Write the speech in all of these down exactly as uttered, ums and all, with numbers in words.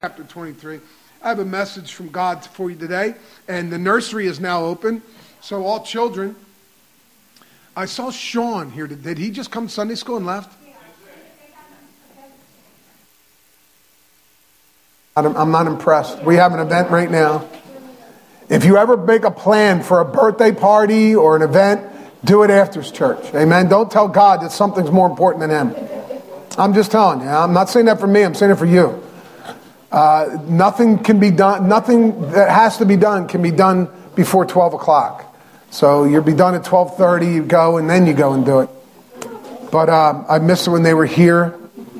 Chapter twenty-three. I have a message from God for you today, and the nursery is now open. So all children, I saw Sean here. Did he just come to Sunday school and left? I'm not impressed. We have an event right now. If you ever make a plan for a birthday party or an event, do it after church. Amen. Don't tell God that something's more important than him. I'm just telling you. I'm not saying that for me. I'm saying it for you. Uh, nothing can be done, nothing that has to be done can be done before twelve o'clock. So you'll be done at twelve thirty, you go, and then you go and do it. But uh, I missed it when they were here.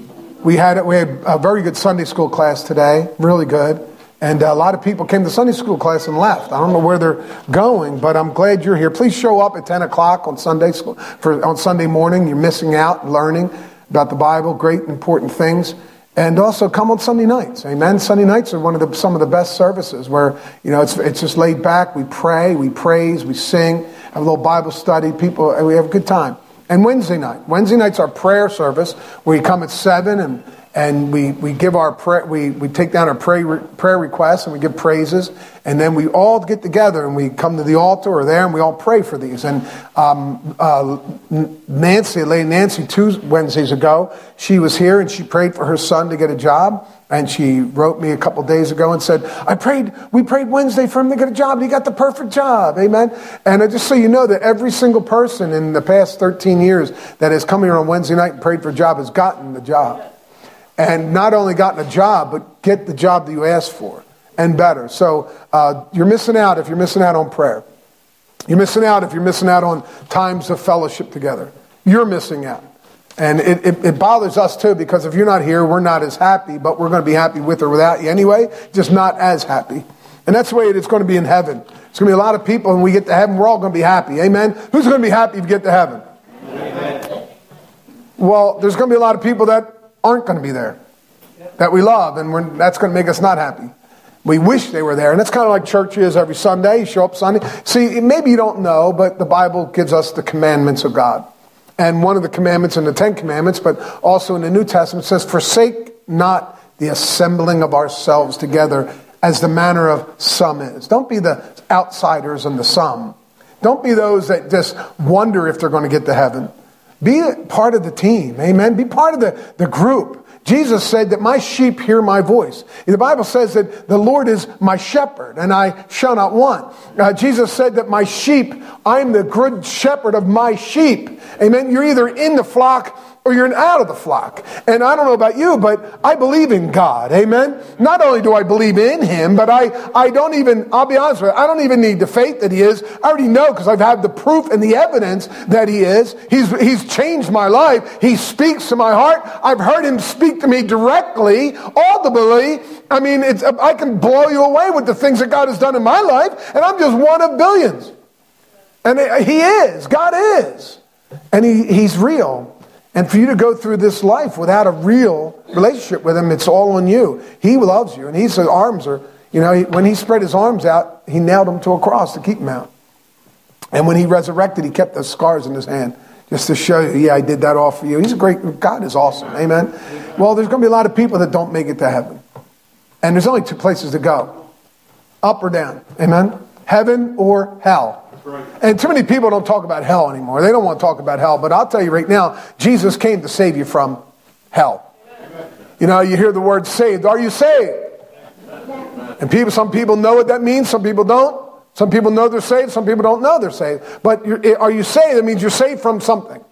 We had we had a very good Sunday school class today, really good. And a lot of people came to Sunday school class and left. I don't know where they're going, but I'm glad you're here. Please show up at ten o'clock on Sunday school for on Sunday morning. You're missing out learning about the Bible, great important things. And also come on Sunday nights, amen. Sunday nights are one of the some of the best services where you know it's it's just laid back. We pray, we praise, we sing, have a little Bible study. People, we have a good time. And Wednesday night, Wednesday night's our prayer service where we come at seven and and we we give our prayer, we we take down our prayer prayer requests and we give praises, and then we all get together and we come to the altar or there and we all pray for these. And um, uh, Nancy, Lady Nancy, two Wednesdays ago, she was here and she prayed for her son to get a job. And she wrote me a couple days ago and said, I prayed, we prayed Wednesday for him to get a job. And he got the perfect job. Amen. And just so you know that every single person in the past thirteen years that has come here on Wednesday night and prayed for a job has gotten the job. And not only gotten a job, but get the job that you asked for and better. So uh, you're missing out if you're missing out on prayer. You're missing out if you're missing out on times of fellowship together. You're missing out. And it, it, it bothers us too, because if you're not here, we're not as happy, but we're going to be happy with or without you anyway, just not as happy. And that's the way it's going to be in heaven. It's going to be a lot of people, and we get to heaven, we're all going to be happy. Amen? Who's going to be happy if you get to heaven? Amen. Well, there's going to be a lot of people that aren't going to be there, that we love, and we're, that's going to make us not happy. We wish they were there. And that's kind of like church is every Sunday. You show up Sunday. See, maybe you don't know, but the Bible gives us the commandments of God. And one of the commandments in the Ten Commandments, but also in the New Testament, says, forsake not the assembling of ourselves together as the manner of some is. Don't be the outsiders and the some. Don't be those that just wonder if they're going to get to heaven. Be part of the team. Amen. Be part of the, the group. Jesus said that my sheep hear my voice. The Bible says that the Lord is my shepherd and I shall not want. Uh, Jesus said that my sheep, I'm the good shepherd of my sheep. Amen. You're either in the flock or you're out of the flock. And I don't know about you, but I believe in God. Amen. Not only do I believe in him, but I, I don't even, I'll be honest with you, I don't even need the faith that he is. I already know because I've had the proof and the evidence that he is. He's, he's changed my life. He speaks to my heart. I've heard him speak to me directly, audibly. I mean, it's, I can blow you away with the things that God has done in my life, and I'm just one of billions. And he is. God is. And he, he's real. And for you to go through this life without a real relationship with him, it's all on you. He loves you. And his arms are, you know, he, when he spread his arms out, he nailed them to a cross to keep him out. And when he resurrected, he kept those scars in his hand just to show you, yeah, I did that all for you. He's a great, God is awesome. Amen. Well, there's going to be a lot of people that don't make it to heaven. And there's only two places to go. Up or down. Amen. Heaven or hell. Right. And too many people don't talk about hell anymore. They don't want to talk about hell. But I'll tell you right now, Jesus came to save you from hell. Amen. You know, you hear the word saved. Are you saved? Amen. And people, some people know what that means. Some people don't. Some people know they're saved. Some people don't know they're saved. But you're, are you saved? That means you're saved from something.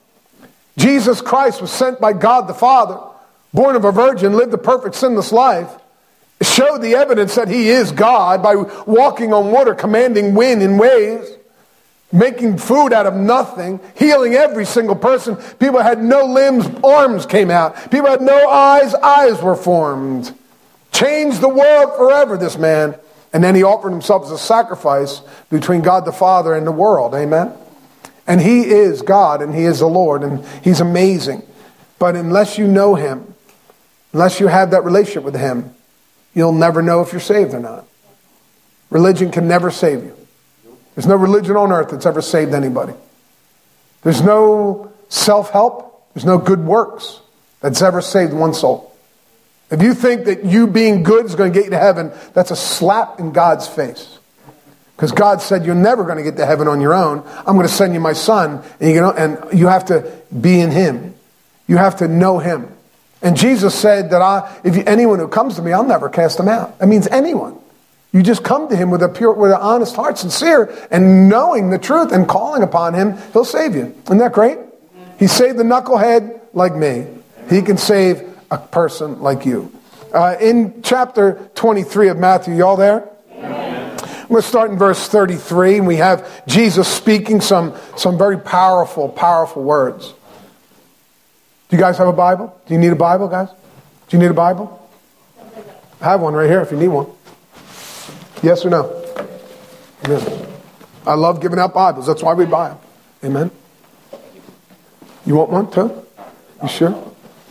Jesus Christ was sent by God the Father, born of a virgin, lived a perfect sinless life, showed the evidence that he is God by walking on water, commanding wind and waves, making food out of nothing, healing every single person. People had no limbs, arms came out. People had no eyes, eyes were formed. Changed the world forever, this man. And then he offered himself as a sacrifice between God the Father and the world. Amen? And he is God and he is the Lord and he's amazing. But unless you know him, unless you have that relationship with him, you'll never know if you're saved or not. Religion can never save you. There's no religion on earth that's ever saved anybody. There's no self-help. There's no good works that's ever saved one soul. If you think that you being good is going to get you to heaven, that's a slap in God's face. Because God said you're never going to get to heaven on your own. I'm going to send you my son, and you, and you have to be in him. You have to know him. And Jesus said that I, if you, anyone who comes to me, I'll never cast him out. That means anyone. You just come to him with a pure, with an honest heart, sincere, and knowing the truth and calling upon him, he'll save you. Isn't that great? He saved the knucklehead like me. He can save a person like you. Uh, in chapter twenty-three of Matthew, y'all there? Amen. I'm going to start in verse thirty-three, and we have Jesus speaking some, some very powerful, powerful words. Do you guys have a Bible? Do you need a Bible, guys? Do you need a Bible? I have one right here if you need one. Yes or no? Amen. I love giving out Bibles. That's why we buy them. Amen. You want one too? You sure?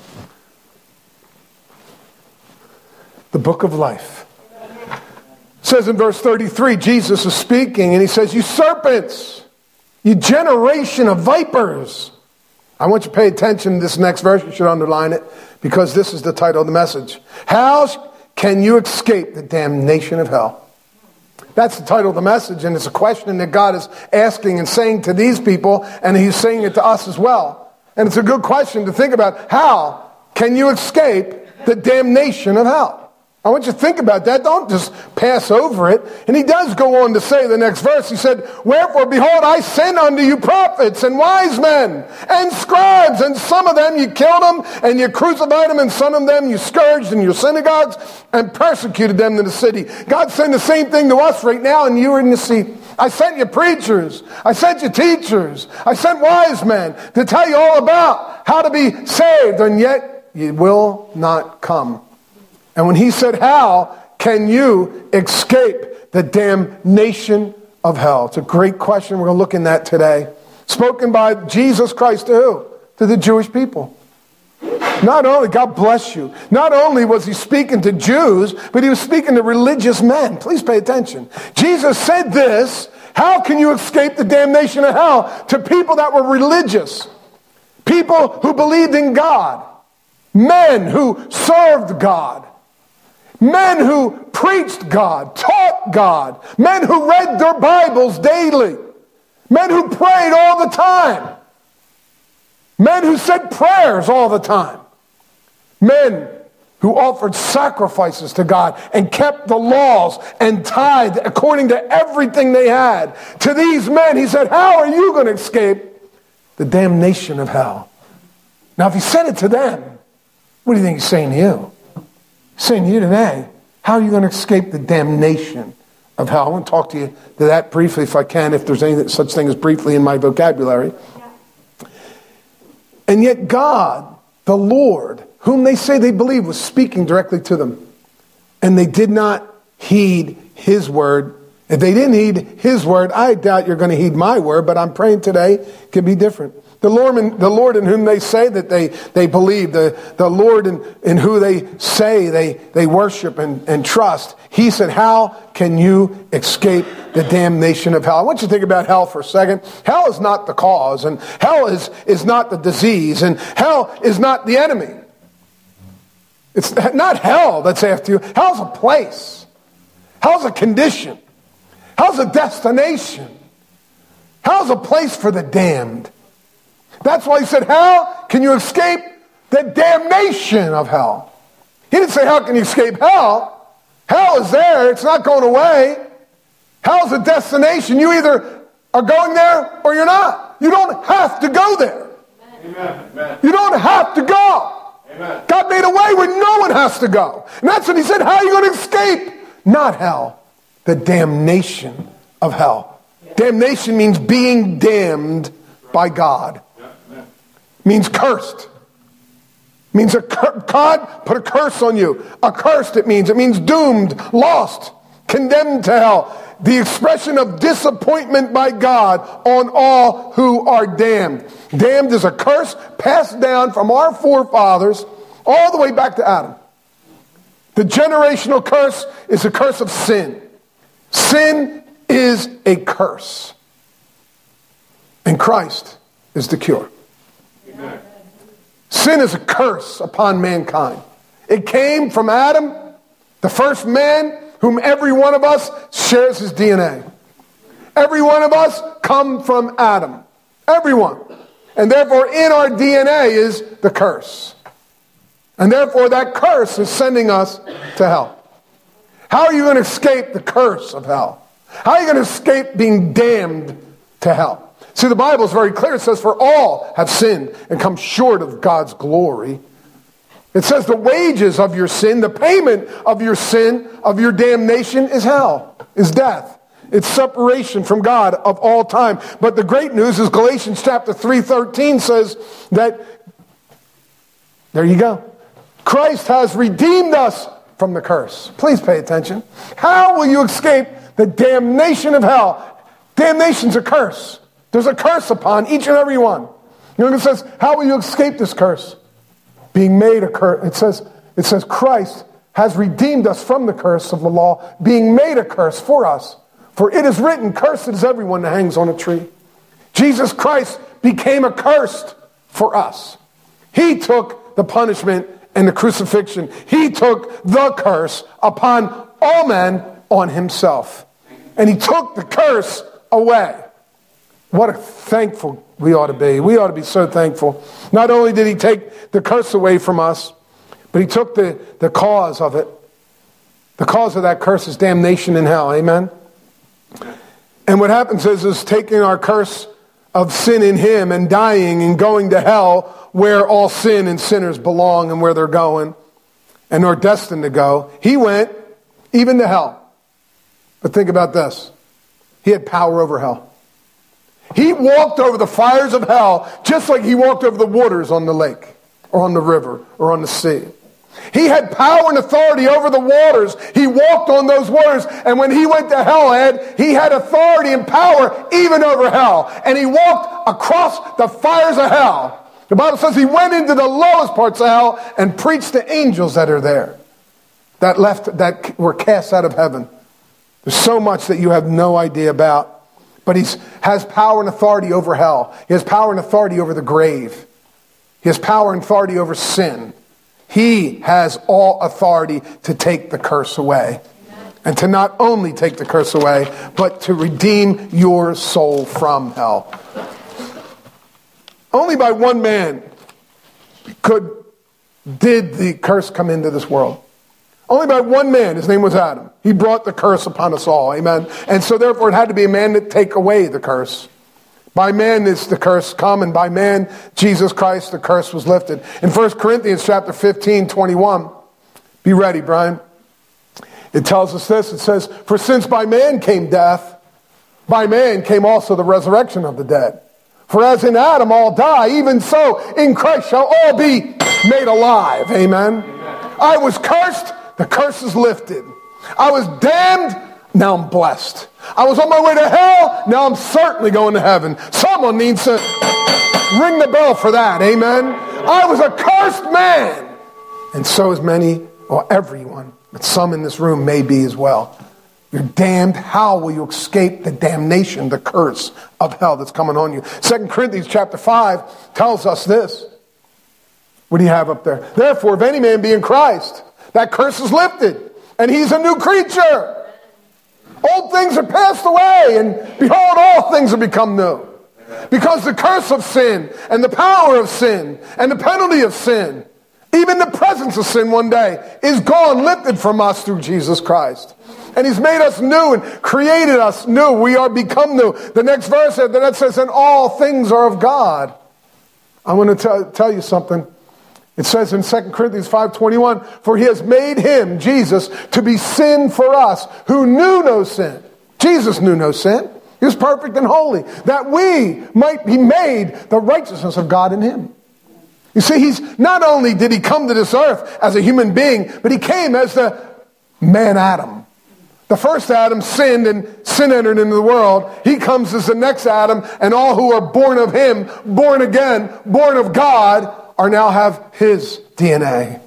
The book of life. It says in verse thirty-three, Jesus is speaking, and he says, you serpents, you generation of vipers. I want you to pay attention to this next verse. You should underline it, because this is the title of the message. How can you escape the damnation of hell? That's the title of the message, and it's a question that God is asking and saying to these people, and he's saying it to us as well. And it's a good question to think about. How can you escape the damnation of hell? I want you to think about that. Don't just pass over it. And he does go on to say the next verse. He said, wherefore, behold, I send unto you prophets and wise men and scribes, and some of them you killed them and you crucified them, and some of them you scourged in your synagogues and persecuted them in the city. God's saying the same thing to us right now, and you're in the seat. I sent you preachers. I sent you teachers. I sent wise men to tell you all about how to be saved, and yet you will not come. And when he said, how can you escape the damnation of hell? It's a great question. We're going to look in that today. Spoken by Jesus Christ to who? To the Jewish people. Not only, God bless you, not only was he speaking to Jews, but he was speaking to religious men. Please pay attention. Jesus said this, how can you escape the damnation of hell? To people that were religious. People who believed in God. Men who served God. Men who preached God, taught God. Men who read their Bibles daily. Men who prayed all the time. Men who said prayers all the time. Men who offered sacrifices to God and kept the laws and tithed according to everything they had. To these men, he said, how are you going to escape the damnation of hell? Now, if he said it to them, what do you think he's saying to you? Saying to you today, how are you going to escape the damnation of hell? I want to talk to you to that briefly if I can, if there's any such thing as briefly in my vocabulary. Yeah. And yet God, the Lord, whom they say they believe, was speaking directly to them. And they did not heed his word. If they didn't heed his word, I doubt you're going to heed my word, but I'm praying today it could be different. The Lord, in, the Lord in whom they say that they, they believe, the, the Lord in, in who they say they, they worship and, and trust, he said, how can you escape the damnation of hell? I want you to think about hell for a second. Hell is not the cause, and hell is, is not the disease, and hell is not the enemy. It's not hell that's after you. Hell's a place. Hell's a condition. Hell's a destination. Hell's a place for the damned. That's why he said, how can you escape the damnation of hell? He didn't say, how can you escape hell? Hell is there. It's not going away. Hell's a destination. You either are going there or you're not. You don't have to go there. Amen. You don't have to go. Amen. God made a way where no one has to go. And that's what he said, how are you going to escape? Not hell, the damnation of hell. Yeah. Damnation means being damned by God. Means cursed. Means a cur- God put a curse on you. Accursed it means. It means doomed, lost, condemned to hell. The expression of disappointment by God on all who are damned. Damned is a curse passed down from our forefathers all the way back to Adam. The generational curse is a curse of sin. Sin is a curse. And Christ is the cure. Sin is a curse upon mankind. It came from Adam, the first man, whom every one of us shares his D N A. Every one of us come from Adam. Everyone. And therefore, in our D N A is the curse. And therefore, that curse is sending us to hell. How are you going to escape the curse of hell? How are you going to escape being damned to hell? See, the Bible is very clear. It says, for all have sinned and come short of God's glory. It says the wages of your sin, the payment of your sin, of your damnation is hell, is death. It's separation from God of all time. But the great news is Galatians chapter three thirteen says that, there you go. Christ has redeemed us from the curse. Please pay attention. How will you escape the damnation of hell? Damnation's a curse. There's a curse upon each and every one. You know what it says? How will you escape this curse? Being made a curse. It says, it says Christ has redeemed us from the curse of the law, being made a curse for us. For it is written, cursed is everyone that hangs on a tree. Jesus Christ became accursed for us. He took the punishment and the crucifixion. He took the curse upon all men on himself. And he took the curse away. What a thankful we ought to be. We ought to be so thankful. Not only did he take the curse away from us, but he took the, the cause of it. The cause of that curse is damnation in hell. Amen? And what happens is, is taking our curse of sin in him and dying and going to hell where all sin and sinners belong and where they're going and are destined to go. He went even to hell. But think about this. He had power over hell. He walked over the fires of hell just like he walked over the waters on the lake or on the river or on the sea. He had power and authority over the waters. He walked on those waters. And when he went to hell, Ed, he had authority and power even over hell. And he walked across the fires of hell. The Bible says he went into the lowest parts of hell and preached to angels that are there, that left, that were cast out of heaven. There's so much that you have no idea about. But he has power and authority over hell. He has power and authority over the grave. He has power and authority over sin. He has all authority to take the curse away. Amen. And to not only take the curse away, but to redeem your soul from hell. Only by one man could did the curse come into this world. Only by one man. His name was Adam. He brought the curse upon us all. Amen. And so therefore it had to be a man to take away the curse. By man is the curse come, and by man, Jesus Christ, the curse was lifted. In First Corinthians chapter fifteen, twenty-one, be ready, Brian. It tells us this. It says, for since by man came death, by man came also the resurrection of the dead. For as in Adam all die, even so in Christ shall all be made alive. Amen. Amen. I was cursed, the curse is lifted. I was damned, now I'm blessed. I was on my way to hell, now I'm certainly going to heaven. Someone needs to ring the bell for that, amen? I was a cursed man. And so is many, or everyone, but some in this room may be as well. You're damned. How will you escape the damnation, the curse of hell that's coming on you? Second Corinthians chapter five tells us this. What do you have up there? Therefore, if any man be in Christ, that curse is lifted, and he's a new creature. Old things are passed away, and behold, all things have become new. Because the curse of sin, and the power of sin, and the penalty of sin, even the presence of sin one day, is gone, lifted from us through Jesus Christ. And he's made us new and created us new. We are become new. The next verse that says, and all things are of God. I want to tell, tell you something. It says in Second Corinthians five twenty-one, for he has made him, Jesus, to be sin for us, who knew no sin. Jesus knew no sin. He was perfect and holy, that we might be made the righteousness of God in him. You see, he's not only did he come to this earth as a human being, but he came as the man Adam. The first Adam sinned and sin entered into the world. He comes as the next Adam, and all who are born of him, born again, born of God, are now have his D N A. And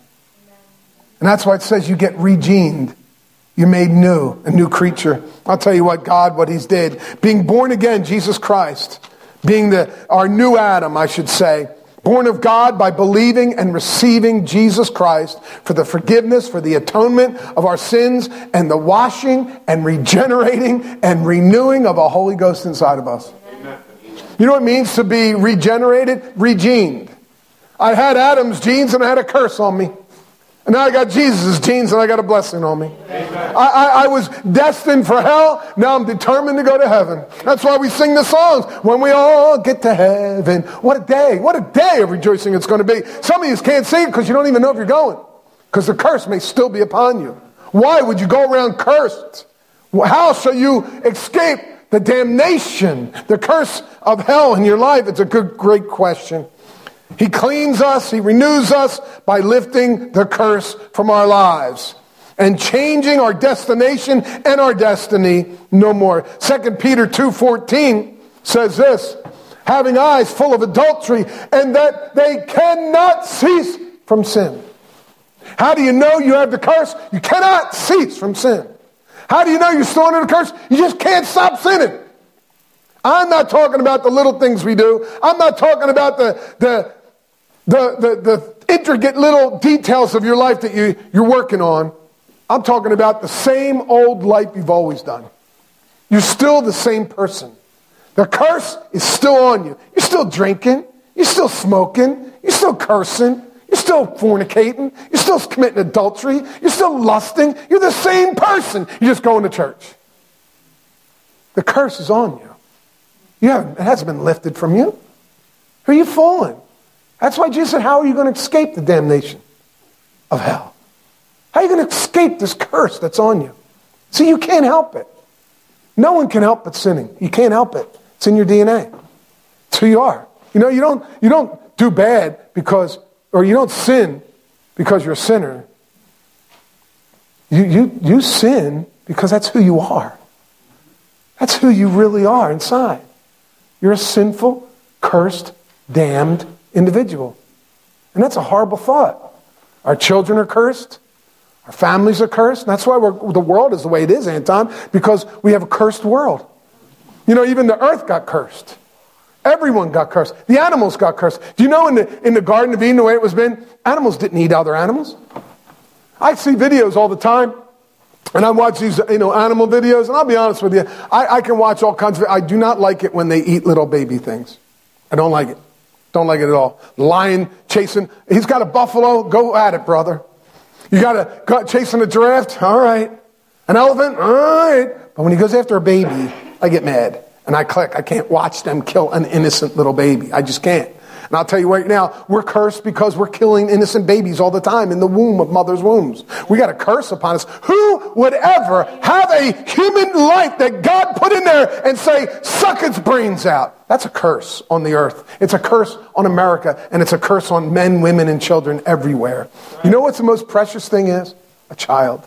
that's why it says you get regened. You're made new, a new creature. I'll tell you what, God, what he's did. Being born again, Jesus Christ, being the our new Adam, I should say, Born of God by believing and receiving Jesus Christ for the forgiveness, for the atonement of our sins, and the washing and regenerating and renewing of a Holy Ghost inside of us. Amen. You know what it means to be regenerated? Regened. I had Adam's genes and I had a curse on me. And now I got Jesus' genes and I got a blessing on me. I, I, I was destined for hell. Now I'm determined to go to heaven. That's why we sing the songs. When we all get to heaven. What a day. What a day of rejoicing it's going to be. Some of you can't sing it because you don't even know if you're going. Because the curse may still be upon you. Why would you go around cursed? How shall you escape the damnation, the curse of hell in your life? It's a good, great question. He cleans us, he renews us by lifting the curse from our lives and changing our destination and our destiny no more. Second Peter two fourteen says this, having eyes full of adultery and that they cannot cease from sin. How do you know you have the curse? You cannot cease from sin. How do you know you're still under the curse? You just can't stop sinning. I'm not talking about the little things we do. I'm not talking about the the The, the, the intricate little details of your life that you, you're working on. I'm talking about the same old life you've always done. You're still the same person. The curse is still on you. You're still drinking. You're still smoking. You're still cursing. You're still fornicating. You're still committing adultery. You're still lusting. You're the same person. You're just going to church. The curse is on you. You haven't, it hasn't been lifted from you. Who are you fooling? That's why Jesus said, how are you going to escape the damnation of hell? How are you going to escape this curse that's on you? See, you can't help it. No one can help but sinning. You can't help it. It's in your D N A. It's who you are. You know, you don't, you don't do bad because, or you don't sin because you're a sinner. You, you, you sin because that's who you are. That's who you really are inside. You're a sinful, cursed, damned individual. And that's a horrible thought. Our children are cursed. Our families are cursed. And that's why we're, the world is the way it is, Anton, because we have a cursed world. You know, even the earth got cursed. Everyone got cursed. The animals got cursed. Do you know in the, in the Garden of Eden, the way it was been, animals didn't eat other animals. I see videos all the time, and I watch these, you know, animal videos, and I'll be honest with you, I, I can watch all kinds of, I do not like it when they eat little baby things. I don't like it. Don't like it at all. Lion chasing. He's got a buffalo. Go at it, brother. You got a go chasing a giraffe. All right. An elephant. All right. But when he goes after a baby, I get mad. And I click. I can't watch them kill an innocent little baby. I just can't. And I'll tell you right now, we're cursed because we're killing innocent babies all the time in the womb of mothers' wombs. We got a curse upon us. Who would ever have a human life that God put in there and say, suck its brains out? That's a curse on the earth. It's a curse on America, and it's a curse on men, women, and children everywhere. You know what's the most precious thing is? A child.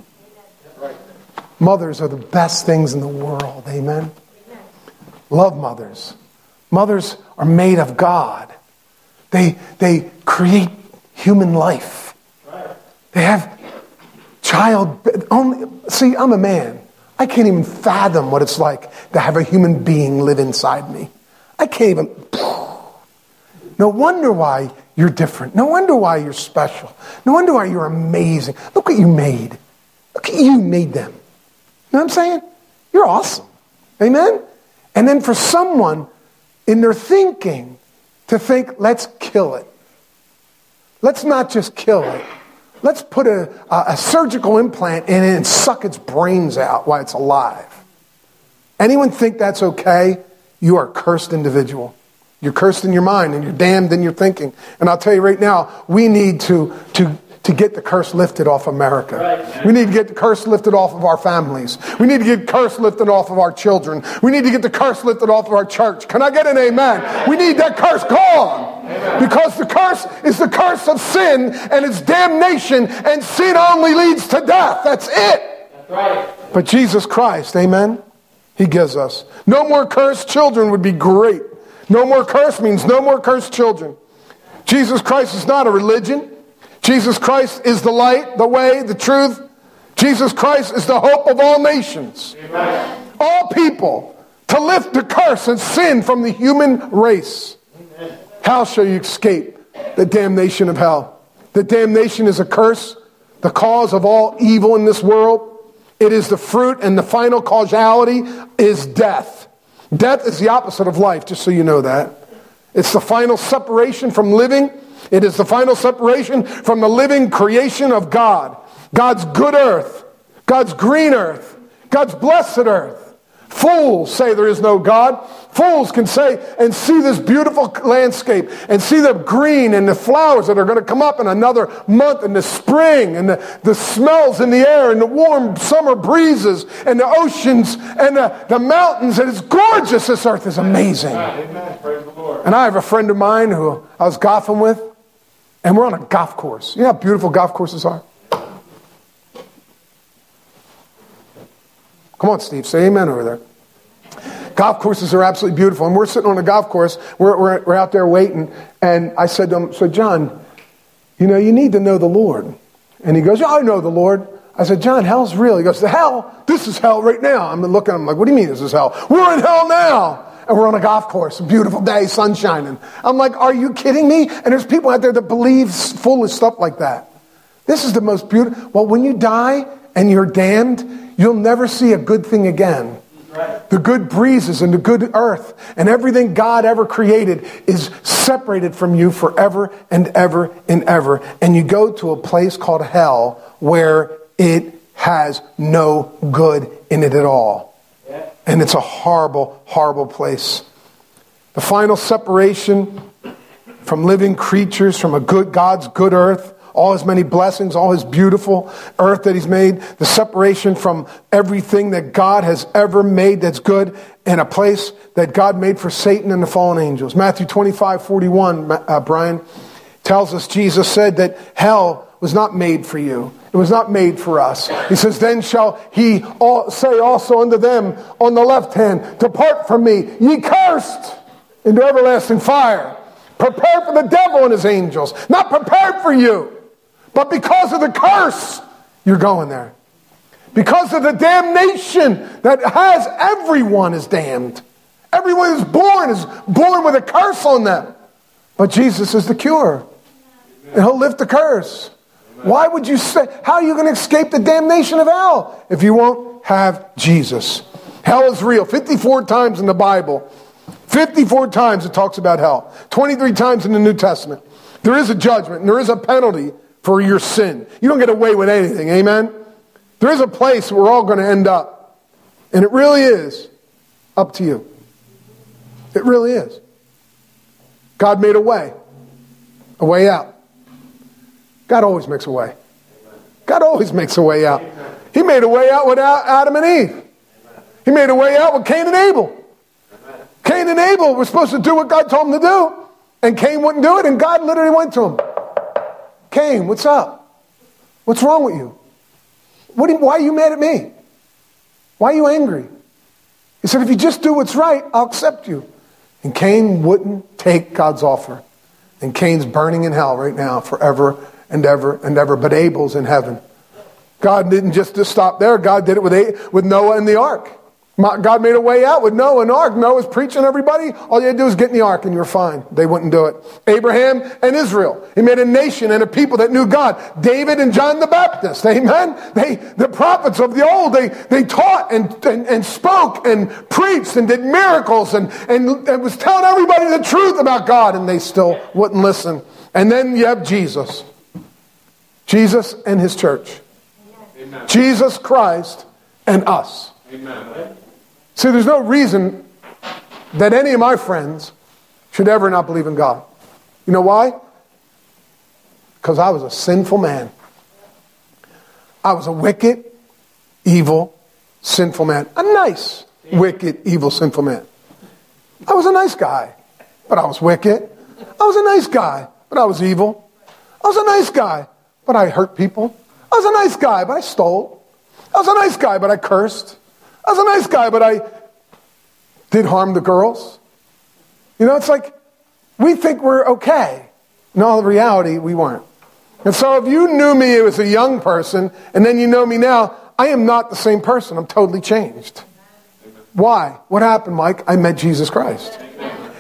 Mothers are the best things in the world. Amen? Love mothers. Mothers are made of God. They, they create human life. They have child. Only, see, I'm a man. I can't even fathom what it's like to have a human being live inside me. I can't even. No wonder why you're different. No wonder why you're special. No wonder why you're amazing. Look what you made. Look at you made them. You know what I'm saying? You're awesome. Amen? And then for someone in their thinking to think, let's kill it. Let's not just kill it. Let's put a, a, a surgical implant in it and suck its brains out while it's alive. Anyone think that's okay? You are a cursed individual. You're cursed in your mind and you're damned in your thinking. And I'll tell you right now, we need to, to, to get the curse lifted off America. Right. We need to get the curse lifted off of our families. We need to get the curse lifted off of our children. We need to get the curse lifted off of our church. Can I get an amen? We need that curse gone. Because the curse is the curse of sin and it's damnation, and sin only leads to death. That's it. That's right. But Jesus Christ, amen, he gives us. No more cursed children would be great. No more curse means no more cursed children. Jesus Christ is not a religion. Jesus Christ is the light, the way, the truth. Jesus Christ is the hope of all nations. Amen. All people, to lift the curse and sin from the human race. Amen. How shall you escape the damnation of hell? The damnation is a curse, the cause of all evil in this world. It is the fruit, and the final causality is death. Death is the opposite of life, just so you know that. It's the final separation from living. It is the final separation from the living creation of God. God's good earth, God's green earth, God's blessed earth. Fools say there is no God. Fools can say and see this beautiful landscape and see the green and the flowers that are going to come up in another month, and the spring and the, the smells in the air and the warm summer breezes and the oceans and the, the mountains. And it's gorgeous. This earth is amazing. Amen. Praise the Lord. And I have a friend of mine who I was golfing with, and we're on a golf course. You know how beautiful golf courses are? Come on, Steve, say amen over there. Golf courses are absolutely beautiful. And we're sitting on a golf course. We're, we're, we're out there waiting. And I said to him, so John, you know, you need to know the Lord. And he goes, yeah, I know the Lord. I said, John, hell's real. He goes, the hell? This is hell right now. I'm looking at him like, what do you mean this is hell? We're in hell now. And we're on a golf course, a beautiful day, sun shining. I'm like, are you kidding me? And there's people out there that believe foolish stuff like that. This is the most beautiful. Well, when you die and you're damned, you'll never see a good thing again. Right. The good breezes and the good earth and everything God ever created is separated from you forever and ever and ever. And you go to a place called hell where it has no good in it at all. Yeah. And it's a horrible, horrible place. The final separation from living creatures, from a good God's good earth, all his many blessings, all his beautiful earth that he's made, the separation from everything that God has ever made that's good, and a place that God made for Satan and the fallen angels. Matthew twenty-five forty-one, uh, Brian, tells us Jesus said that hell was not made for you. It was not made for us. He says, then shall he all say also unto them on the left hand, depart from me, ye cursed, into everlasting fire. Prepared for the devil and his angels. Not prepared for you. But because of the curse, you're going there. Because of the damnation that has everyone is damned. Everyone who's born is born with a curse on them. But Jesus is the cure. And he'll lift the curse. Why would you say, how are you going to escape the damnation of hell if you won't have Jesus? Hell is real. fifty-four times in the Bible. fifty-four times it talks about hell. twenty-three times in the New Testament. There is a judgment and there is a penalty for your sin. You don't get away with anything, amen? There is a place where we're all going to end up. And it really is up to you. It really is. God made a way. A way out. God always makes a way. God always makes a way out. He made a way out with Adam and Eve. He made a way out with Cain and Abel. Cain and Abel were supposed to do what God told them to do. And Cain wouldn't do it, and God literally went to him. Cain, what's up? What's wrong with you? What do you, why are you mad at me? Why are you angry? He said, if you just do what's right, I'll accept you. And Cain wouldn't take God's offer. And Cain's burning in hell right now forever and ever and ever. But Abel's in heaven. God didn't just, just stop there. God did it with, with Noah and the ark. God made a way out with Noah and the ark. Noah's preaching everybody. All you had to do is get in the ark and you're fine. They wouldn't do it. Abraham and Israel. He made a nation and a people that knew God. David and John the Baptist. Amen. They, the prophets of the old, they, they taught and, and, and spoke and preached and did miracles and, and, and was telling everybody the truth about God, and they still wouldn't listen. And then you have Jesus. Jesus and his church. Amen. Jesus Christ and us. Amen. See, there's no reason that any of my friends should ever not believe in God. You know why? Because I was a sinful man. I was a wicked, evil, sinful man. A nice, wicked, evil, sinful man. I was a nice guy, but I was wicked. I was a nice guy, but I was evil. I was a nice guy, but I hurt people. I was a nice guy, but I stole. I was a nice guy, but I cursed. I was a nice guy, but I did harm the girls. You know, it's like we think we're okay. In all reality, we weren't. And so if you knew me as a young person, and then you know me now, I am not the same person. I'm totally changed. Amen. Why? What happened, Mike? I met Jesus Christ. Amen.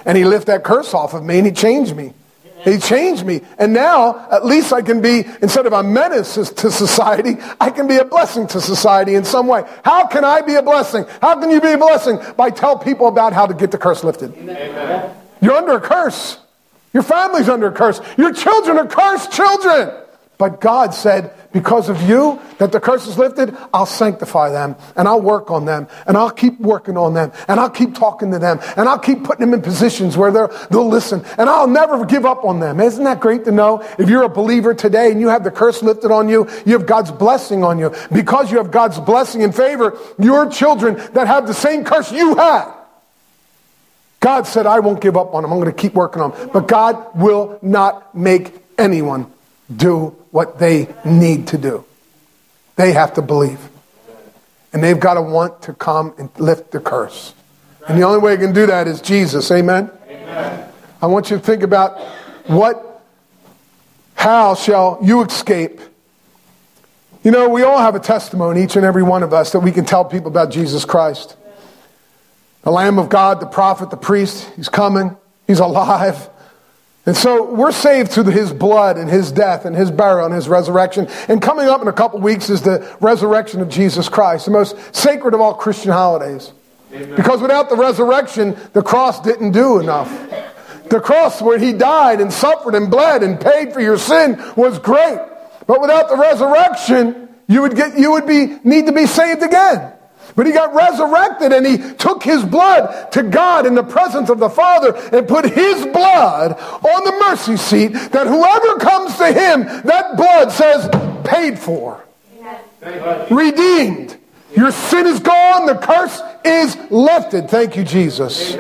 And he lifted that curse off of me and he changed me. He changed me. And now, at least I can be, instead of a menace to society, I can be a blessing to society in some way. How can I be a blessing? How can you be a blessing? By tell people about how to get the curse lifted. Amen. You're under a curse. Your family's under a curse. Your children are cursed children. But God said, because of you, that the curse is lifted, I'll sanctify them, and I'll work on them, and I'll keep working on them, and I'll keep talking to them, and I'll keep putting them in positions where they're, they'll listen, and I'll never give up on them. Isn't that great to know? If you're a believer today and you have the curse lifted on you, you have God's blessing on you. Because you have God's blessing and favor, your children that have the same curse you had, God said, I won't give up on them. I'm going to keep working on them. But God will not make anyone do what they need to do. They have to believe. And they've got to want to come and lift the curse. And the only way you can do that is Jesus. Amen? Amen. I want you to think about what, how shall you escape? You know, we all have a testimony, each and every one of us, that we can tell people about Jesus Christ. The Lamb of God, the prophet, the priest, he's coming. He's alive. And so we're saved through his blood and his death and his burial and his resurrection. And coming up in a couple weeks is the resurrection of Jesus Christ, the most sacred of all Christian holidays. Amen. Because without the resurrection, the cross didn't do enough. The cross where he died and suffered and bled and paid for your sin was great. But without the resurrection, you would get you would be need to be saved again. But he got resurrected and he took his blood to God in the presence of the Father and put his blood on the mercy seat that whoever comes to him, that blood says paid for, redeemed. Your sin is gone. The curse is lifted. Thank you, Jesus.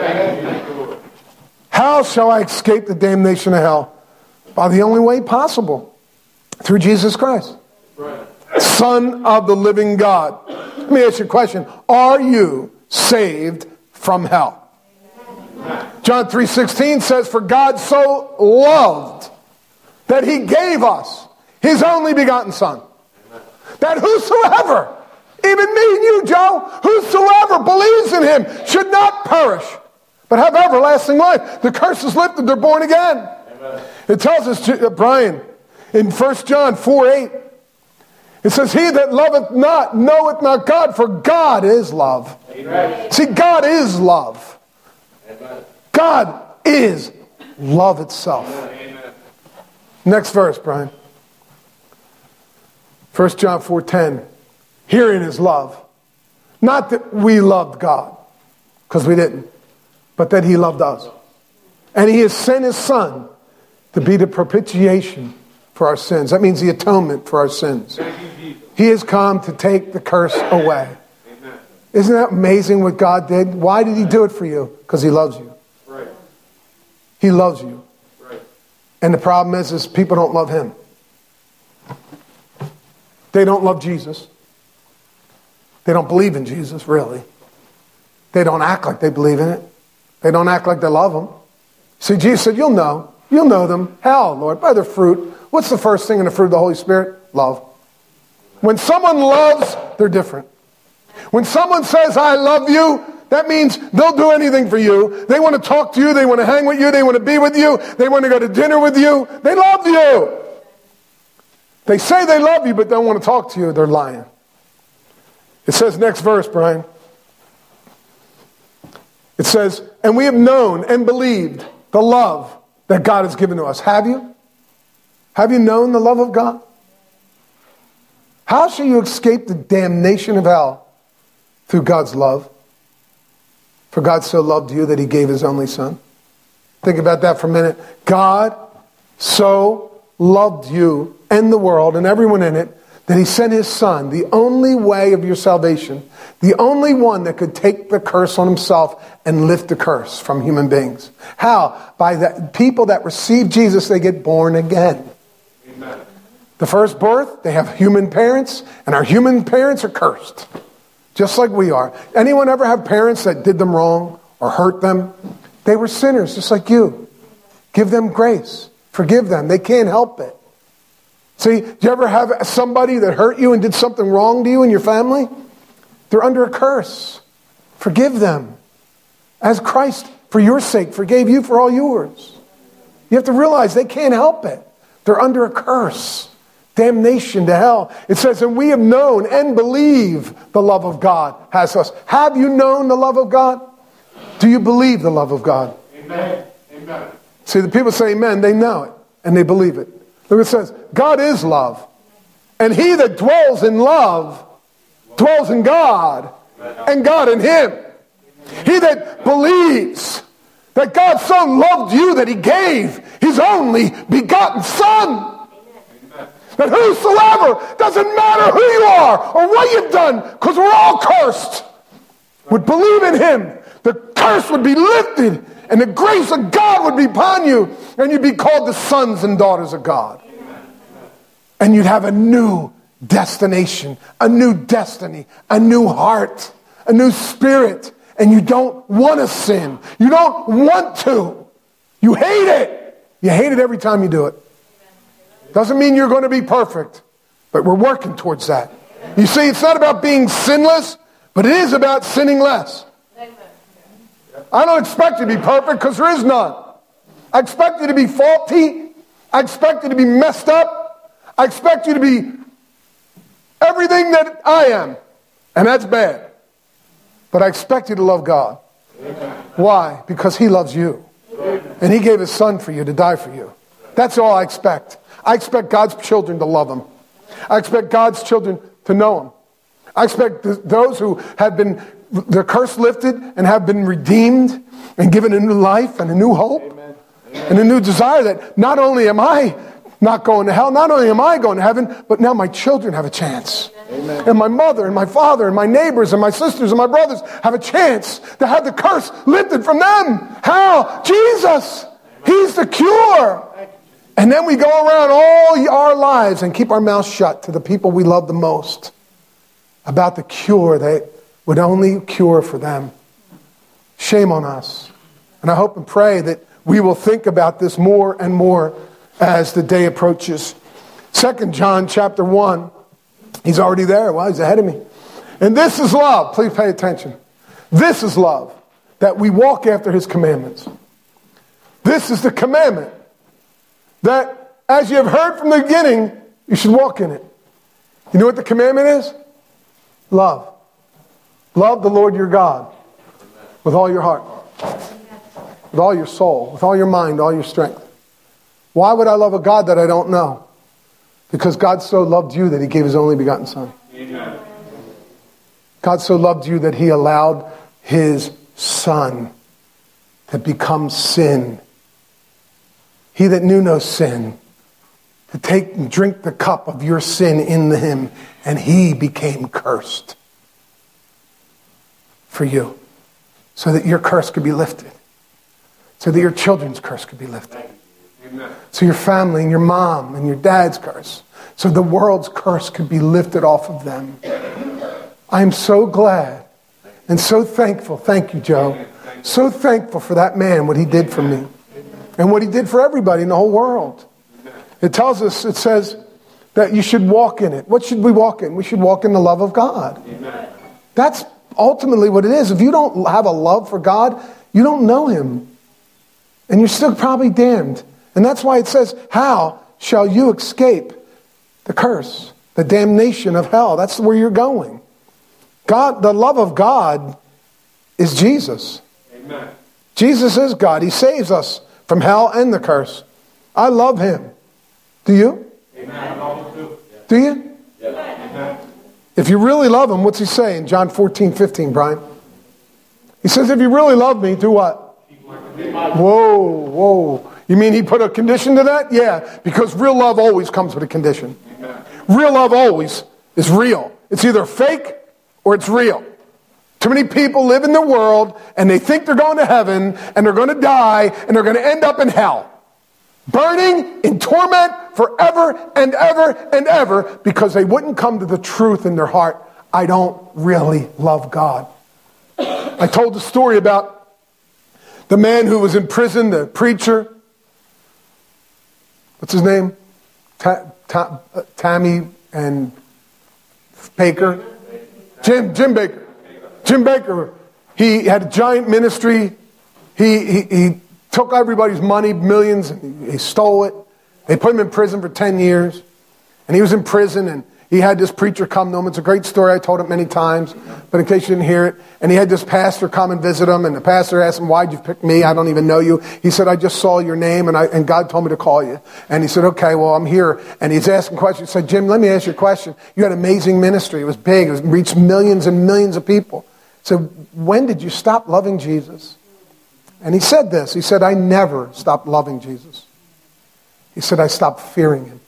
How shall I escape the damnation of hell? By the only way possible, through Jesus Christ, Son of the living God. Let me ask you a question. Are you saved from hell? John three sixteen says, for God so loved that he gave us his only begotten Son, that whosoever, even me and you, Joe, whosoever believes in him should not perish, but have everlasting life. The curse is lifted. They're born again. Amen. It tells us, uh, Brian, in First John four eight, it says, he that loveth not knoweth not God, for God is love. Amen. See, God is love. Amen. God is love itself. Amen. Next verse, Brian. First John four ten. Herein is love. Not that we loved God, because we didn't, but that he loved us. And he has sent his Son to be the propitiation for our sins. That means the atonement for our sins. He has come to take the curse away. Amen. Isn't that amazing what God did? Why did he do it for you? Because he loves you. Right. He loves you. Right. And the problem is, is people don't love him. They don't love Jesus. They don't believe in Jesus, really. They don't act like they believe in it. They don't act like they love him. See, Jesus said, you'll know. You'll know them. How, Lord? By their fruit. What's the first thing in the fruit of the Holy Spirit? Love. When someone loves, they're different. When someone says, I love you, that means they'll do anything for you. They want to talk to you. They want to hang with you. They want to be with you. They want to go to dinner with you. They love you. They say they love you, but don't want to talk to you. They're lying. It says, next verse, Brian. It says, and we have known and believed the love that God has given to us. Have you? Have you known the love of God? How shall you escape the damnation of hell? Through God's love. For God so loved you that he gave his only Son. Think about that for a minute. God so loved you and the world and everyone in it that he sent his Son, the only way of your salvation, the only one that could take the curse on himself and lift the curse from human beings. How? By the people that receive Jesus, they get born again. Amen. The first birth, they have human parents, and our human parents are cursed, just like we are. Anyone ever have parents that did them wrong or hurt them? They were sinners, just like you. Give them grace. Forgive them. They can't help it. See, do you ever have somebody that hurt you and did something wrong to you and your family? They're under a curse. Forgive them. As Christ for your sake, forgave you for all yours. You have to realize they can't help it. They're under a curse. Damnation to hell. It says, and we have known and believe the love of God has us. Have you known the love of God? Do you believe the love of God? Amen. Amen. See, the people say amen, they know it, and they believe it. Look, it says, God is love. And he that dwells in love dwells in God, and God in him. He that believes that God so loved you that he gave his only begotten Son. That whosoever, doesn't matter who you are or what you've done, because we're all cursed, would believe in him, the curse would be lifted and the grace of God would be upon you, and you'd be called the sons and daughters of God. And you'd have a new destination, a new destiny, a new heart, a new spirit. And you don't want to sin. You don't want to. You hate it. You hate it every time you do it. Doesn't mean you're going to be perfect, but we're working towards that. You see, it's not about being sinless, but it is about sinning less. I don't expect you to be perfect because there is none. I expect you to be faulty. I expect you to be messed up. I expect you to be everything that I am, and that's bad. But I expect you to love God. Why? Because he loves you. And he gave his son for you to die for you. That's all I expect. I expect God's children to love him. I expect God's children to know him. I expect th- those who have been, their curse lifted and have been redeemed and given a new life and a new hope. Amen. Amen. And a new desire that not only am I not going to hell, not only am I going to heaven, but now my children have a chance. Amen. And my mother and my father and my neighbors and my sisters and my brothers have a chance to have the curse lifted from them. How? Jesus. He's the cure. And then we go around all our lives and keep our mouths shut to the people we love the most about the cure that would only cure for them. Shame on us. And I hope and pray that we will think about this more and more as the day approaches. Second John chapter one. He's already there. Well, he's ahead of me. And this is love. Please pay attention. This is love, that we walk after his commandments. This is the commandment, that as you have heard from the beginning, you should walk in it. You know what the commandment is? Love. Love the Lord your God with all your heart, with all your soul, with all your mind, all your strength. Why would I love a God that I don't know? Because God so loved you that he gave his only begotten Son. Amen. God so loved you that he allowed his Son to become sin. He that knew no sin, to take and drink the cup of your sin in him, and he became cursed for you, so that your curse could be lifted, so that your children's curse could be lifted. Amen. So your family and your mom and your dad's curse, so the world's curse could be lifted off of them. I am so glad and so thankful. Thank you, Joe. So thankful for that man, what he did for me. And what he did for everybody in the whole world. It tells us, it says that you should walk in it. What should we walk in? We should walk in the love of God. Amen. That's ultimately what it is. If you don't have a love for God, you don't know him. And you're still probably damned. And that's why it says, how shall you escape the curse, the damnation of hell? That's where you're going. God, the love of God is Jesus. Amen. Jesus is God. He saves us from hell and the curse. I love him. Do you? Amen. Do you? Amen. If you really love him, what's he say in John fourteen fifteen, Brian? He says, if you really love me, do what? Whoa, whoa. You mean he put a condition to that? Yeah, because real love always comes with a condition. Amen. Real love always is real. It's either fake or it's real. Too many people live in the world and they think they're going to heaven and they're going to die and they're going to end up in hell. Burning in torment forever and ever and ever because they wouldn't come to the truth in their heart. I don't really love God. I told the story about the man who was in prison, the preacher. What's his name? Ta- Ta- uh, Tammy and Baker. Jim, Jim Baker. Jim Baker. He had a giant ministry. He he, he, he took everybody's money, millions, and he, he stole it. They put him in prison for ten years. And he was in prison, and he had this preacher come to him. It's a great story. I told it many times, but in case you didn't hear it. And he had this pastor come and visit him, and the pastor asked him, why'd you pick me? I don't even know you. He said, I just saw your name, and, I, and God told me to call you. And he said, okay, well, I'm here. And he's asking questions. He said, Jim, let me ask you a question. You had amazing ministry. It was big. It was, reached millions and millions of people. So when did you stop loving Jesus? And he said this. He said, I never stopped loving Jesus. He said, I stopped fearing him.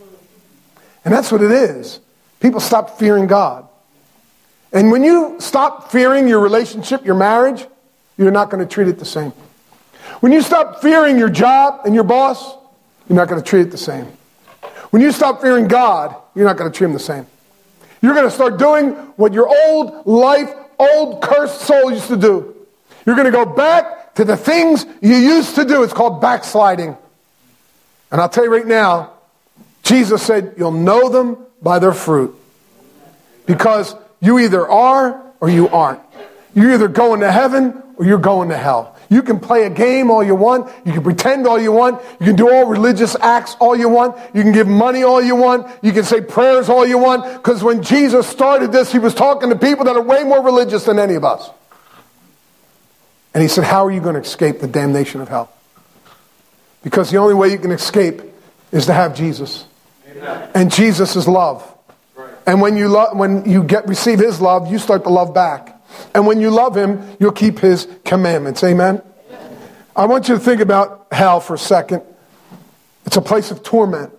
And that's what it is. People stop fearing God. And when you stop fearing your relationship, your marriage, you're not going to treat it the same. When you stop fearing your job and your boss, you're not going to treat it the same. When you stop fearing God, you're not going to treat him the same. You're going to start doing what your old life, old cursed soul used to do. You're going to go back to the things you used to do. It's called backsliding. And I'll tell you right now, Jesus said, you'll know them by their fruit. Because you either are or you aren't. You're either going to heaven or you're going to hell. You can play a game all you want. You can pretend all you want. You can do all religious acts all you want. You can give money all you want. You can say prayers all you want. Because when Jesus started this, he was talking to people that are way more religious than any of us. And he said, how are you going to escape the damnation of hell? Because the only way you can escape is to have Jesus. Amen. And Jesus is love. Right. And when you love, when you get receive his love, you start to love back. And when you love him, you'll keep his commandments. Amen? Amen. I want you to think about hell for a second. It's a place of torment.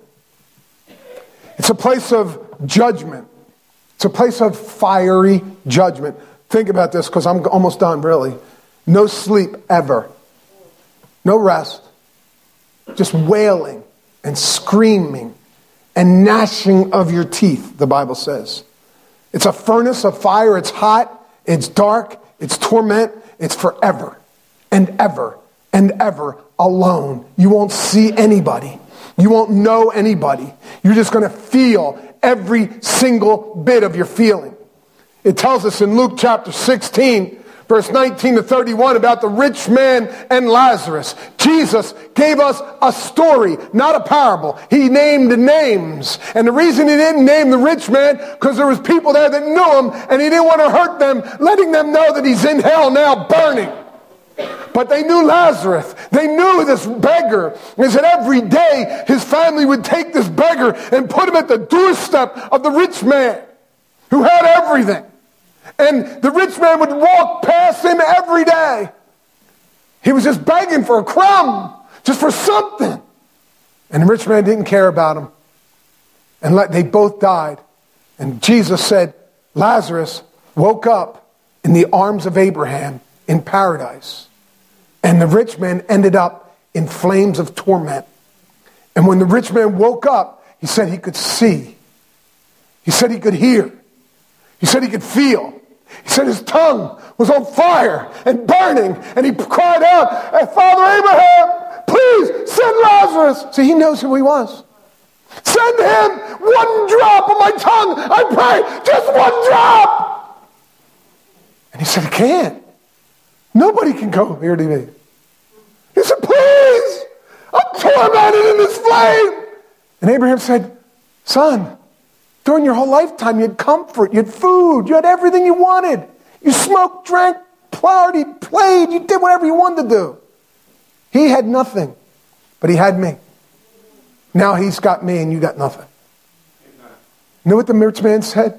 It's a place of judgment. It's a place of fiery judgment. Think about this, because I'm almost done, really. No sleep ever. No rest. Just wailing and screaming and gnashing of your teeth, the Bible says. It's a furnace of fire. It's hot. It's dark. It's torment. It's forever and ever and ever alone. You won't see anybody. You won't know anybody. You're just going to feel every single bit of your feeling. It tells us in Luke chapter sixteen, verse nineteen to thirty-one, about the rich man and Lazarus. Jesus gave us a story, not a parable. He named names. And the reason he didn't name the rich man, because there was people there that knew him, and he didn't want to hurt them, letting them know that he's in hell now burning. But they knew Lazarus. They knew this beggar. They said every day his family would take this beggar and put him at the doorstep of the rich man who had everything. And the rich man would walk past him every day. He was just begging for a crumb, just for something. And the rich man didn't care about him. And let, they both died. And Jesus said, Lazarus woke up in the arms of Abraham in paradise. And the rich man ended up in flames of torment. And when the rich man woke up, he said he could see. He said he could hear. He said he could feel. He said his tongue was on fire and burning, and he cried out, Father Abraham, please send Lazarus. See, he knows who he was. Send him one drop of my tongue, I pray, just one drop. And he said, he can't. Nobody can go here to me. He said, please, I'm tormented in this flame. And Abraham said, son, during your whole lifetime, you had comfort, you had food, you had everything you wanted. You smoked, drank, partied, played, you did whatever you wanted to do. He had nothing, but he had me. Now he's got me and you got nothing. You know what the rich man said?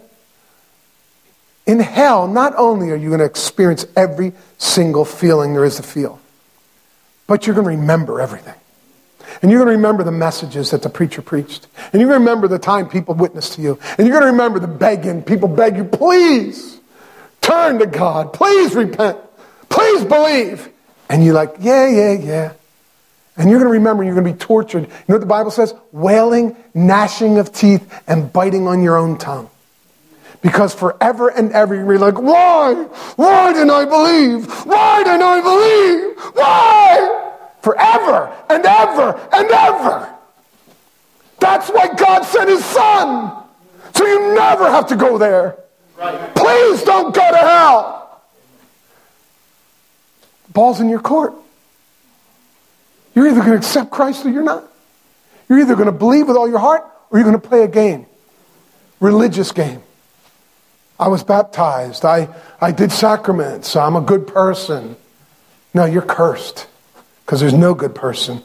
In hell, not only are you going to experience every single feeling there is to feel, but you're going to remember everything. And you're going to remember the messages that the preacher preached. And you're going to remember the time people witnessed to you. And you're going to remember the begging. People beg you, please turn to God. Please repent. Please believe. And you're like, yeah, yeah, yeah. And you're going to remember you're going to be tortured. You know what the Bible says? Wailing, gnashing of teeth, and biting on your own tongue. Because forever and ever you're like, why? Why didn't I believe? Why didn't I believe? Why? Forever and ever and ever. That's why God sent his son. So you never have to go there. Right. Please don't go to hell. Ball's in your court. You're either going to accept Christ or you're not. You're either going to believe with all your heart or you're going to play a game. Religious game. I was baptized. I, I did sacraments. I'm a good person. No, you're cursed because there's no good person.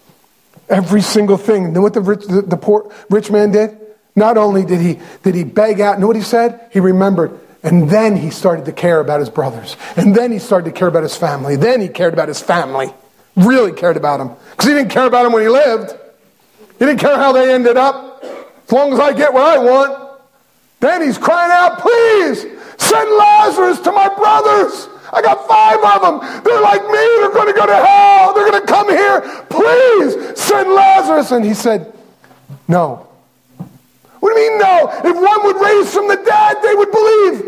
Every single thing. Know what the rich, the, the poor rich man did? Not only did he did he beg out, know what he said? He remembered. And then he started to care about his brothers. And then he started to care about his family. Then he cared about his family. Really cared about them. Because he didn't care about them when he lived. He didn't care how they ended up. As long as I get what I want. Then he's crying out, please, send Lazarus to my brothers. I got five of them. They're like me. They're going to go to hell. They're going to come here. Please send Lazarus. And he said, no. What do you mean no? If one would raise from the dead, they would believe.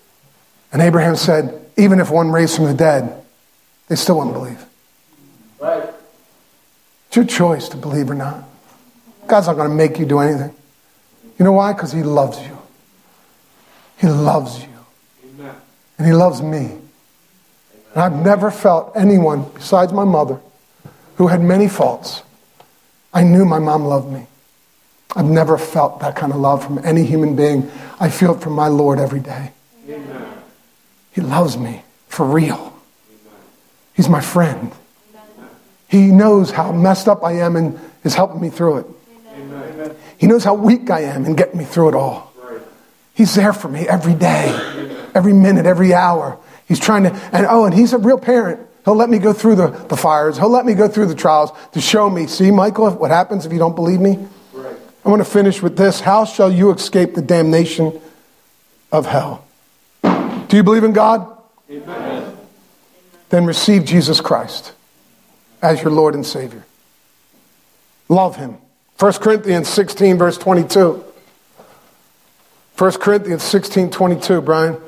And Abraham said, even if one raised from the dead, they still wouldn't believe. Right. It's your choice to believe or not. God's not going to make you do anything. You know why? Because he loves you. He loves you. Amen. And he loves me. And I've never felt anyone besides my mother who had many faults. I knew my mom loved me. I've never felt that kind of love from any human being. I feel it from my Lord every day. Amen. He loves me for real. He's my friend. He knows how messed up I am and is helping me through it. Amen. He knows how weak I am and getting me through it all. Right. He's there for me every day, every minute, every hour. He's trying to, and oh, and he's a real parent. He'll let me go through the, the fires. He'll let me go through the trials to show me, see, Michael, what happens if you don't believe me? Right. I want to finish with this. How shall you escape the damnation of hell? Do you believe in God? Amen. Then receive Jesus Christ as your Lord and Savior. Love him. First Corinthians sixteen, verse twenty-two. First Corinthians sixteen, twenty-two, Brian.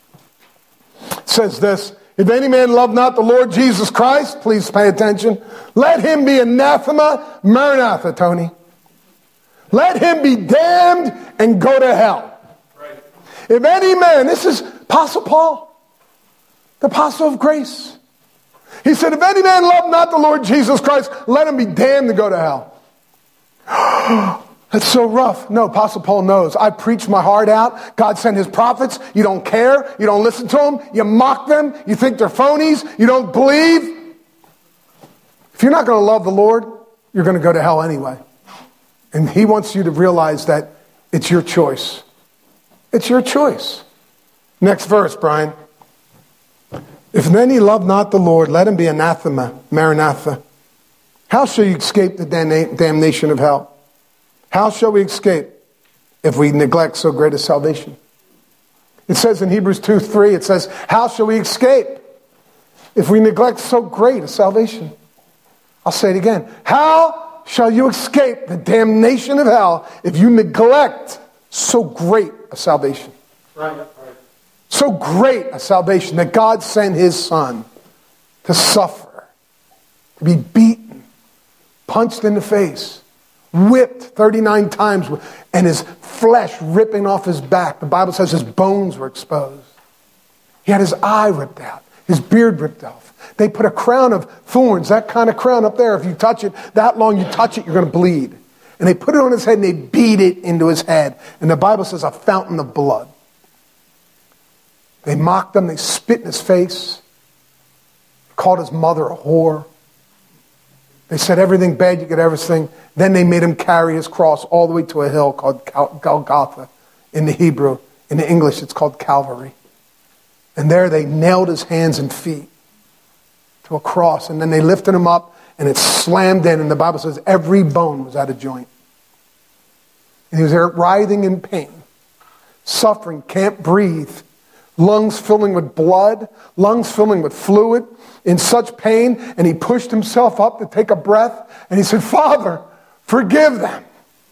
It says this, if any man love not the Lord Jesus Christ, please pay attention, let him be anathema, maranatha, Tony. Let him be damned and go to hell. Right. If any man, this is Apostle Paul, the apostle of grace. He said, if any man love not the Lord Jesus Christ, let him be damned to go to hell. That's so rough. No, Apostle Paul knows. I preached my heart out. God sent his prophets. You don't care. You don't listen to them. You mock them. You think they're phonies. You don't believe. If you're not going to love the Lord, you're going to go to hell anyway. And he wants you to realize that it's your choice. It's your choice. Next verse, Brian. If then ye love not the Lord, let him be anathema, maranatha. How shall you escape the damnation of hell? How shall we escape if we neglect so great a salvation? It says in Hebrews two three, it says, how shall we escape if we neglect so great a salvation? I'll say it again. How shall you escape the damnation of hell if you neglect so great a salvation? Right. Right. So great a salvation that God sent his son to suffer, to be beaten, punched in the face, whipped thirty-nine times, and his flesh ripping off his back. The Bible says his bones were exposed. He had his eye ripped out, his beard ripped off. They put a crown of thorns, that kind of crown up there. If you touch it that long, you touch it, you're going to bleed. And they put it on his head and they beat it into his head. And the Bible says a fountain of blood. They mocked him, they spit in his face, called his mother a whore. They said everything bad you could ever sing. Then they made him carry his cross all the way to a hill called Golgotha in the Hebrew. In the English, it's called Calvary. And there they nailed his hands and feet to a cross. And then they lifted him up and it slammed in. And the Bible says every bone was out of joint. And he was there writhing in pain, suffering, can't breathe. Lungs filling with blood, lungs filling with fluid, in such pain, and he pushed himself up to take a breath, and he said, Father, forgive them.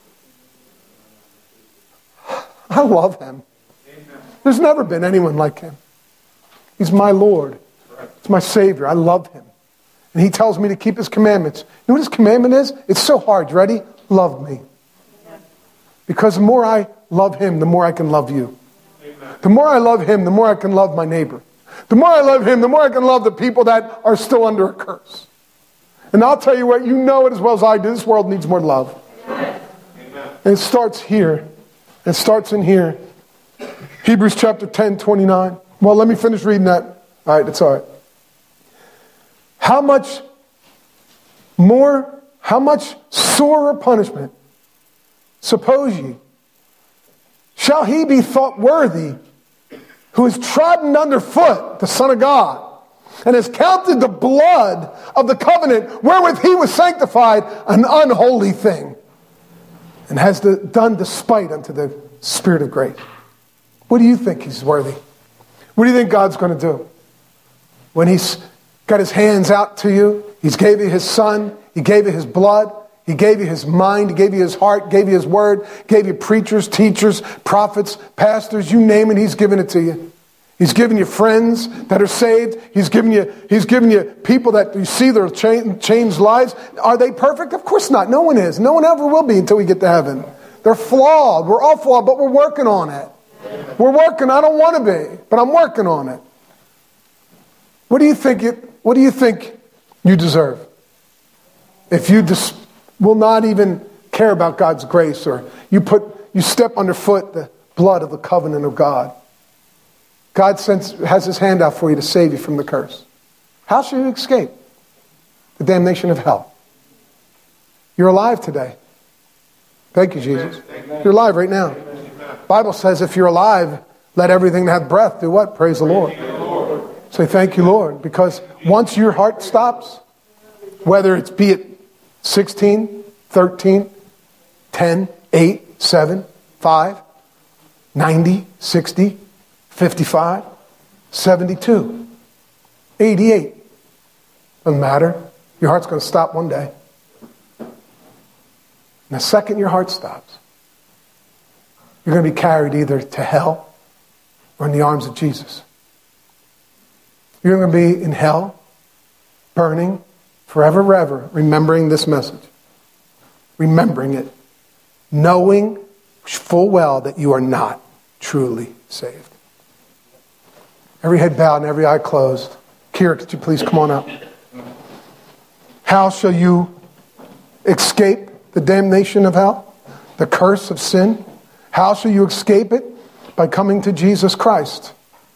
I love him. Amen. There's never been anyone like him. He's my Lord. He's my Savior. I love him. And he tells me to keep his commandments. You know what his commandment is? It's so hard. You ready? Love me. Because the more I love him, the more I can love you. The more I love him, the more I can love my neighbor. The more I love him, the more I can love the people that are still under a curse. And I'll tell you what, you know it as well as I do. This world needs more love. Amen. And it starts here. It starts in here. Hebrews chapter ten, twenty-nine. Well, let me finish reading that. All right, it's all right. How much more, how much sorer punishment, suppose ye, shall he be thought worthy who is trodden underfoot, the Son of God, and has counted the blood of the covenant wherewith he was sanctified an unholy thing, and has the, done despite unto the Spirit of grace. What do you think he's worthy? What do you think God's going to do? When he's got his hands out to you, he's gave you his son, he gave you his blood, he gave you his mind, he gave you his heart, gave you his word, gave you preachers, teachers, prophets, pastors, you name it, he's given it to you. He's given you friends that are saved. He's given you, he's given you people that you see their changed lives. Are they perfect? Of course not. No one is. No one ever will be until we get to heaven. They're flawed. We're all flawed, but we're working on it. We're working. I don't want to be, but I'm working on it. What do you think you, what do you think you deserve? If you just will not even care about God's grace, or you put, you step underfoot the blood of the covenant of God. God sends, has his hand out for you to save you from the curse. How shall you escape the damnation of hell? You're alive today. Thank you, Jesus. You're alive right now. The Bible says if you're alive, let everything that hath breath do what? Praise the Lord. Say thank you, Lord. Because once your heart stops, whether it's be it sixteen, thirteen, ten, eight, seven, five, ninety, sixty, fifty-five, seventy-two, eighty-eight. Doesn't matter. Your heart's going to stop one day. And the second your heart stops, you're going to be carried either to hell or in the arms of Jesus. You're going to be in hell, burning, forever, ever, remembering this message. Remembering it. Knowing full well that you are not truly saved. Every head bowed and every eye closed. Kira, could you please come on up? How shall you escape the damnation of hell? The curse of sin? How shall you escape it? By coming to Jesus Christ.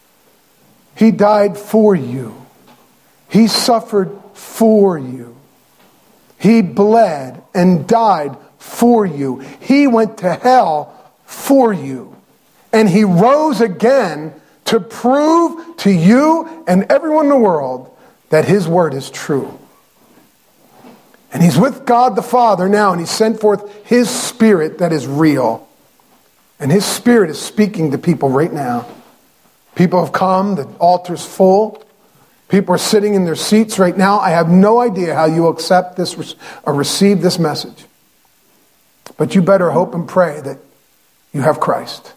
He died for you. He suffered for you. He bled and died for you. He went to hell for you. And he rose again to prove to you and everyone in the world that his word is true. And he's with God the Father now, and he sent forth his Spirit that is real. And his Spirit is speaking to people right now. People have come, the altar's full. People are sitting in their seats right now. I have no idea how you will accept this or receive this message. But you better hope and pray that you have Christ.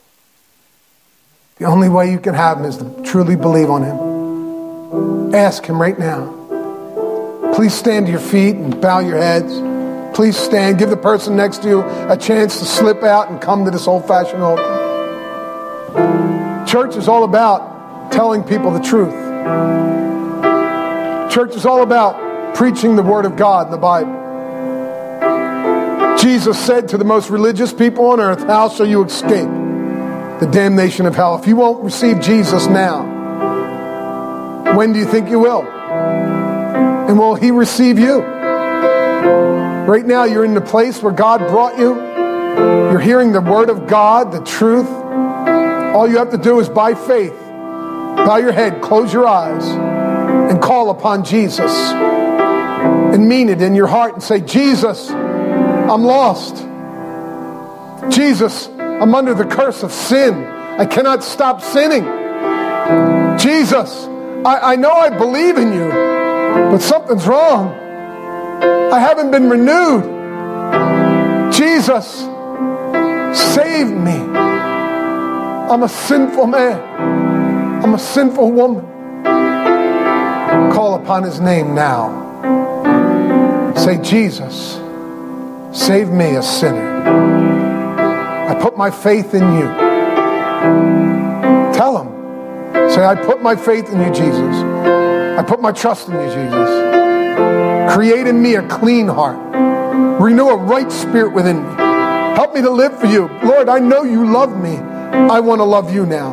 The only way you can have him is to truly believe on him. Ask him right now. Please stand to your feet and bow your heads. Please stand. Give the person next to you a chance to slip out and come to this old-fashioned altar. Church is all about telling people the truth. Church is all about preaching the Word of God in the Bible. Jesus said to the most religious people on earth, how shall you escape the damnation of hell? If you won't receive Jesus now, when do you think you will? And will he receive you? Right now you're in the place where God brought you. You're hearing the Word of God, the truth. All you have to do is by faith, bow your head, close your eyes, and call upon Jesus. And mean it in your heart and say, Jesus, I'm lost. Jesus, I'm under the curse of sin. I cannot stop sinning. Jesus, I, I know I believe in you, but something's wrong. I haven't been renewed. Jesus, save me. I'm a sinful man. I'm a sinful woman. Call upon his name now. Say, Jesus, save me, a sinner. I put my faith in you. Tell him. Say, Say, I put my faith in you, Jesus. I put my trust in you, Jesus. Create in me a clean heart. Renew a right spirit within me. Help me to live for you. Lord, I know you love me. I want to love you now.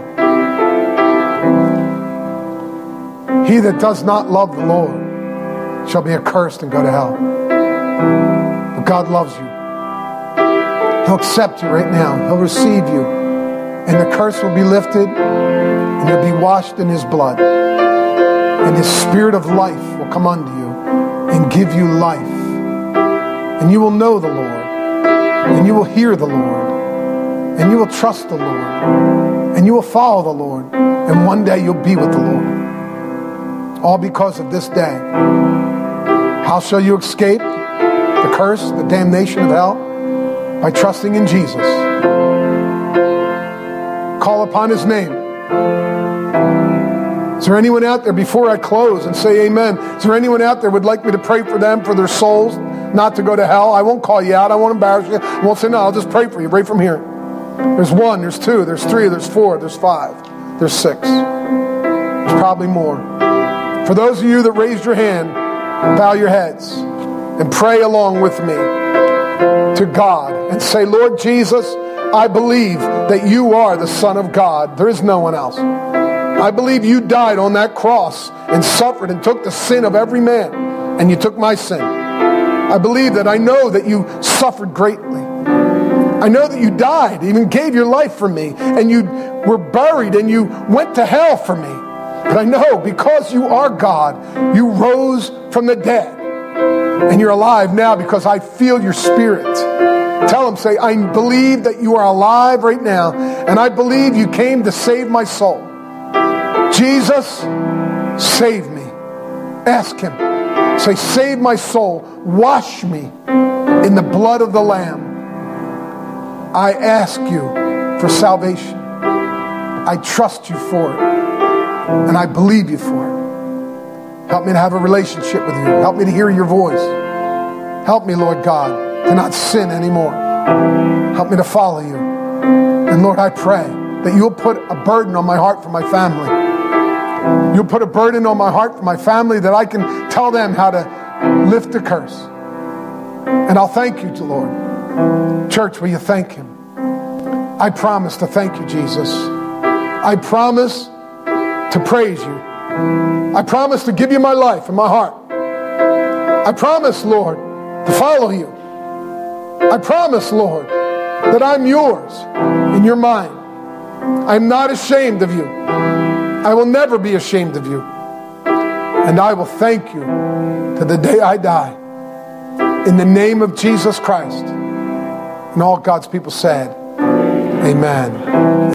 He that does not love the Lord shall be accursed and go to hell. But God loves you. He'll accept you right now. He'll receive you. And the curse will be lifted, and you'll be washed in his blood. And his spirit of life will come unto you and give you life. And you will know the Lord. And you will hear the Lord. And you will trust the Lord. And you will follow the Lord. And one day you'll be with the Lord. All because of this day. How shall you escape the curse, the damnation of hell? By trusting in Jesus. Call upon his name. Is there anyone out there, before I close and say amen, is there anyone out there would like me to pray for them, for their souls, not to go to hell? I won't call you out. I won't embarrass you. I won't say no. I'll just pray for you right from here. There's one, there's two, there's three, there's four, there's five, there's six. There's probably more. For those of you that raised your hand, bow your heads and pray along with me to God and say, Lord Jesus, I believe that you are the Son of God. There is no one else. I believe you died on that cross and suffered and took the sin of every man, and you took my sin. I believe that. I know that you suffered greatly. I know that you died, even gave your life for me, and you were buried and you went to hell for me. But I know because you are God, you rose from the dead. And you're alive now because I feel your spirit. Tell them, say, I believe that you are alive right now. And I believe you came to save my soul. Jesus, save me. Ask him. Say, save my soul. Wash me in the blood of the Lamb. I ask you for salvation. I trust you for it. And I believe you for it. Help me to have a relationship with you. Help me to hear your voice. Help me, Lord God, to not sin anymore. Help me to follow you. And Lord, I pray that you'll put a burden on my heart for my family. You'll put a burden on my heart for my family that I can tell them how to lift the curse. And I'll thank you, Lord. Church, will you thank him? I promise to thank you, Jesus. I promise to praise you. I promise to give you my life and my heart. I promise, Lord, to follow you. I promise, Lord, that I'm yours and you're mine. I'm not ashamed of you. I will never be ashamed of you. And I will thank you to the day I die. In the name of Jesus Christ. And all God's people said, amen.